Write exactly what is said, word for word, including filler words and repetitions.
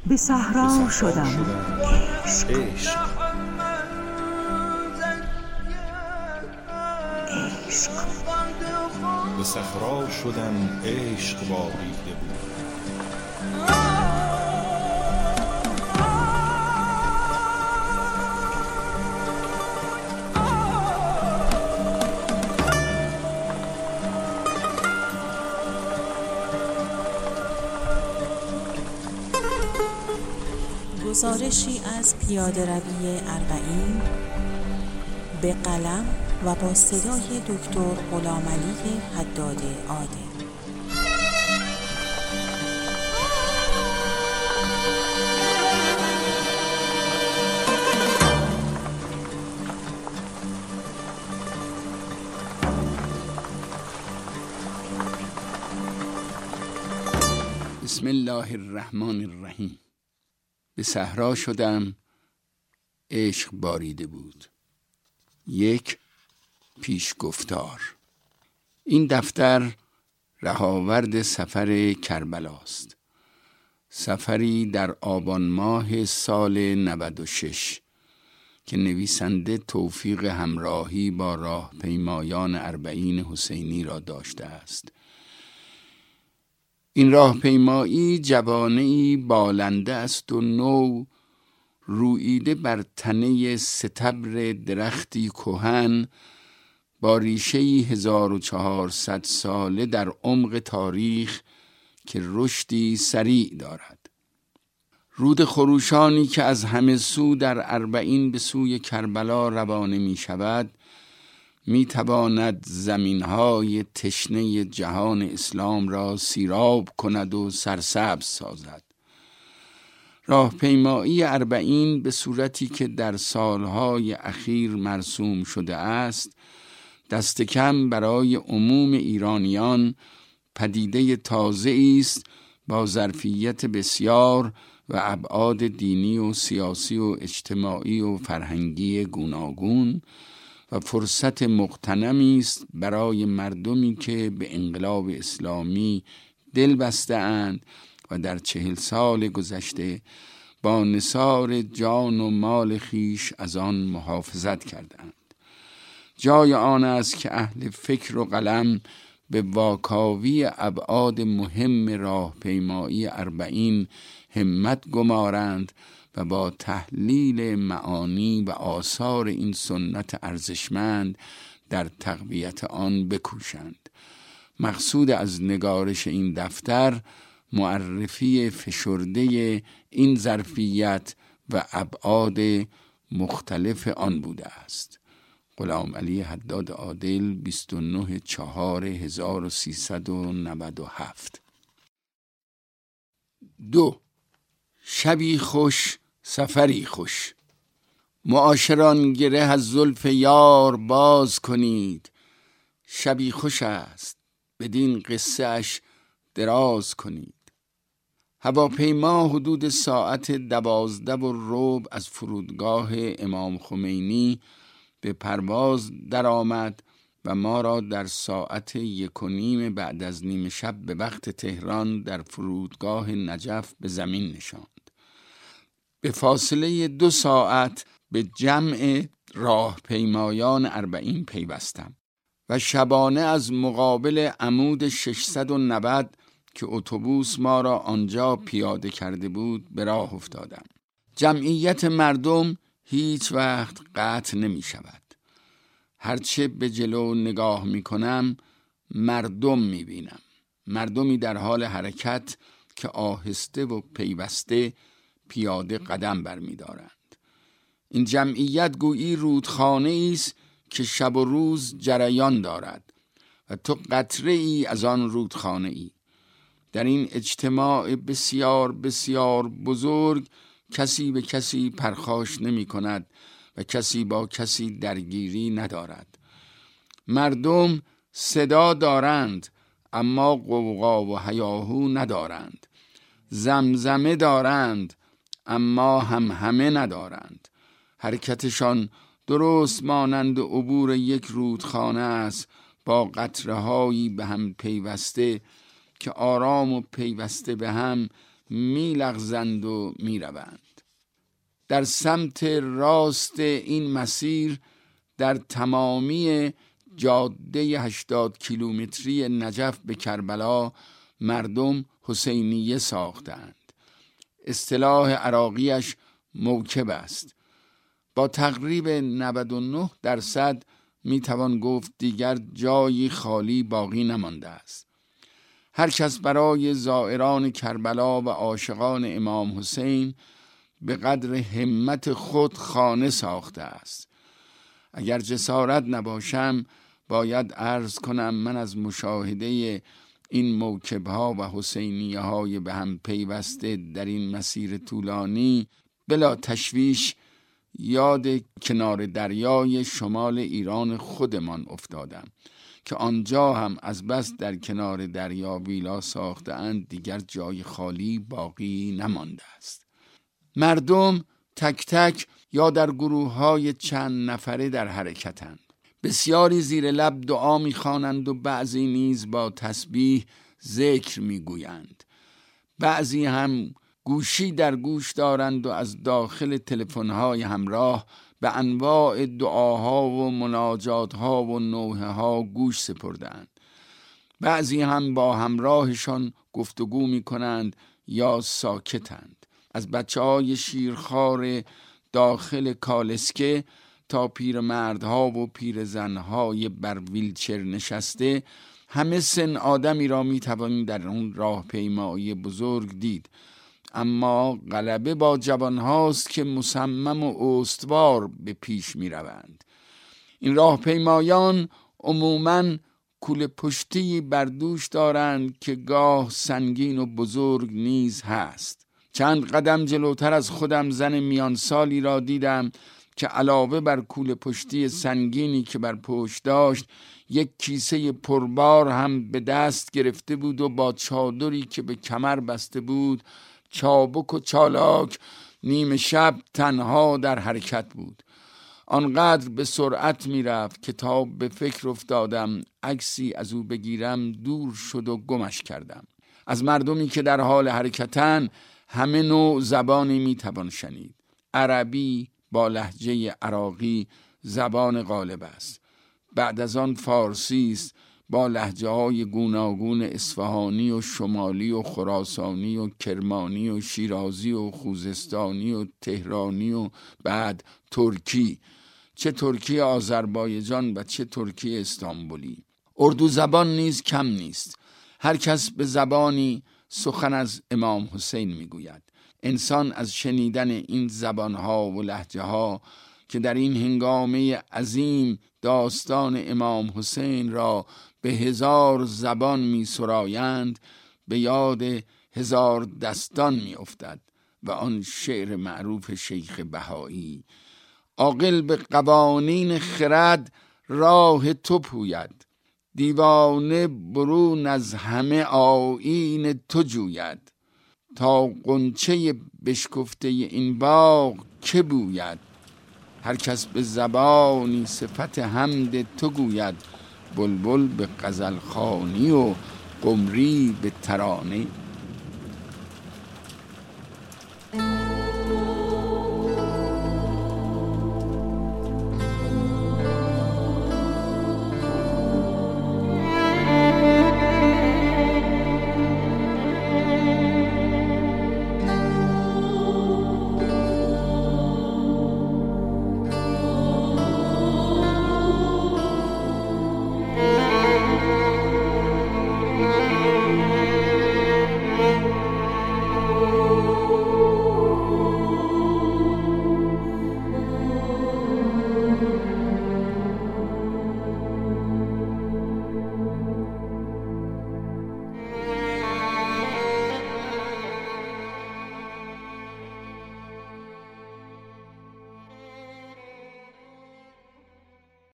به صحرا شدم عشق عشق به صحرا شدم عشق باریده بود. گزارشی از پیاده روی اربعین به قلم و با صدای دکتر غلامعلی حداد عادل. بسم الله الرحمن الرحیم. به صحرا شدم عشق باریده بود. یک پیشگفتار. این دفتر رهاورد سفر کربلاست. سفری در آبان ماه سال نود و شش که نویسنده توفیق همراهی با راهپیمایان اربعین حسینی را داشته است. این راهپیمایی جوانه‌ای بالنده است و نو، روییده بر تنه ستبر درختی کهن با ریشه‌ای هزار و چهارصد ساله در عمق تاریخ که رشدی سریع دارد. رود خروشانی که از همه سو در اربعین به سوی کربلا روانه می شود، می تواند زمینهای تشنه جهان اسلام را سیراب کند و سرسبز سازد. راهپیمایی اربعین به صورتی که در سالهای اخیر مرسوم شده است، دست کم برای عموم ایرانیان پدیده تازه است با ظرفیت بسیار و ابعاد دینی و سیاسی و اجتماعی و فرهنگی گوناگون و فرصت مغتنمی است برای مردمی که به انقلاب اسلامی دل بسته اند و در چهل سال گذشته با نثار جان و مال خیش از آن محافظت کردند. جای آن است که اهل فکر و قلم به واکاوی ابعاد مهم راهپیمایی اربعین همت گمارند و با تحلیل معانی و آثار این سنت ارزشمند در تقویت آن بکوشند. مقصود از نگارش این دفتر معرفی فشرده این ظرفیت و ابعاد مختلف آن بوده است. غلامعلی حداد عادل، بیست و نه چهار هزار و سیصد و نود و هفت. دو. شبی خوش سفری خوش. معاشران گره از زلف یار باز کنید، شبی خوش است بدین قصه اش دراز کنید. هواپیما حدود ساعت دوازده و ربع از فرودگاه امام خمینی به پرواز درآمد و ما را در ساعت یک و نیم بعد از نیم شب به وقت تهران در فرودگاه نجف به زمین نشاند. به فاصله دو ساعت به جمع راهپیمایان اربعین پیوستم و شبانه از مقابل عمود ششصد و نود که اتوبوس ما را آنجا پیاده کرده بود به راه افتادم. جمعیت مردم هیچ وقت قطع نمی شود. هرچه به جلو نگاه می کنم مردم می بینم. مردمی در حال حرکت که آهسته و پیوسته پیاده قدم برمی دارند. این جمعیت گویی رودخانه است که شب و روز جریان دارد و تو قطره ای از آن رودخانه ای. در این اجتماع بسیار بسیار بزرگ کسی به کسی پرخاش نمی کند و کسی با کسی درگیری ندارد. مردم صدا دارند اما غوغا و هیاهو ندارند. زمزمه دارند اما هم همه ندارند. حرکتشان درست مانند عبور یک رودخانه است با قطره‌هایی به هم پیوسته که آرام و پیوسته به هم می لغزند و می روند. در سمت راست این مسیر در تمامی جاده هشتاد کیلومتری نجف به کربلا مردم حسینیه ساختند. اصطلاح عراقیش موکب است. با تقریب نود و نه درصد می توان گفت دیگر جایی خالی باقی نمانده است. هر کس برای زائران کربلا و عاشقان امام حسین به قدر همت خود خانه ساخته است. اگر جسارت نباشم باید عرض کنم من از مشاهده این موکب‌ها و حسینیه‌های به هم پیوسته در این مسیر طولانی بلا تشویش یاد کنار دریای شمال ایران خودمان افتادم که آنجا هم از بس در کنار دریا ویلا ساخته‌اند دیگر جای خالی باقی نمانده است. مردم تک تک یا در گروه‌های چند نفره در حرکتند. بسیاری زیر لب دعا می‌خوانند و بعضی نیز با تسبیح ذکر می‌گویند. بعضی هم گوشی در گوش دارند و از داخل تلفن‌های همراه به انواع دعاها و مناجاتها و نوحه‌ها گوش سپردند. بعضی هم با همراهشان گفتگو می‌کنند یا ساکتند. از بچه‌های شیرخوار داخل کالسکه تا پیرمردها و پیرزنهای بر ویلچر نشسته همه سن آدمی را می‌توانید در اون راهپیمایی بزرگ دید. اما غلبه با جوانهاست که مصمم و استوار به پیش می روند. این راهپیمایان عموماً کوله پشتی بر دوش دارند که گاه سنگین و بزرگ نیز هست. چند قدم جلوتر از خودم زن میان سالی را دیدم که علاوه بر کوله پشتی سنگینی که بر پشت داشت یک کیسه پربار هم به دست گرفته بود و با چادری که به کمر بسته بود چابک و چالاک نیمه شب تنها در حرکت بود. آنقدر به سرعت می رفت که تا به فکر افتادم عکسی از او بگیرم دور شد و گمش کردم. از مردمی که در حال حرکتن همه نوع زبانی می توان شنید. عربی با لهجه عراقی زبان غالب است. بعد از آن فارسی است با لهجه های گوناگون اصفهانی و شمالی و خراسانی و کرمانی و شیرازی و خوزستانی و تهرانی و بعد ترکی، چه ترکی آذربایجان و چه ترکی استانبولی. اردو زبان نیز کم نیست. هر کس به زبانی سخن از امام حسین میگوید. انسان از شنیدن این زبانها و لهجه ها که در این هنگامه عظیم داستان امام حسین را به هزار زبان می سرایند به یاد هزار دستان می افتد و آن شعر معروف شیخ بهایی: عاقل به قوانین خرد راه تو پوید، دیوانه برون از همه آیین تو جوید، تا غنچه بشکفته این باغ که بوید، هر کس به زبانی صفت حمد تو گوید، بلبل به غزل خوانی و قمری به ترانه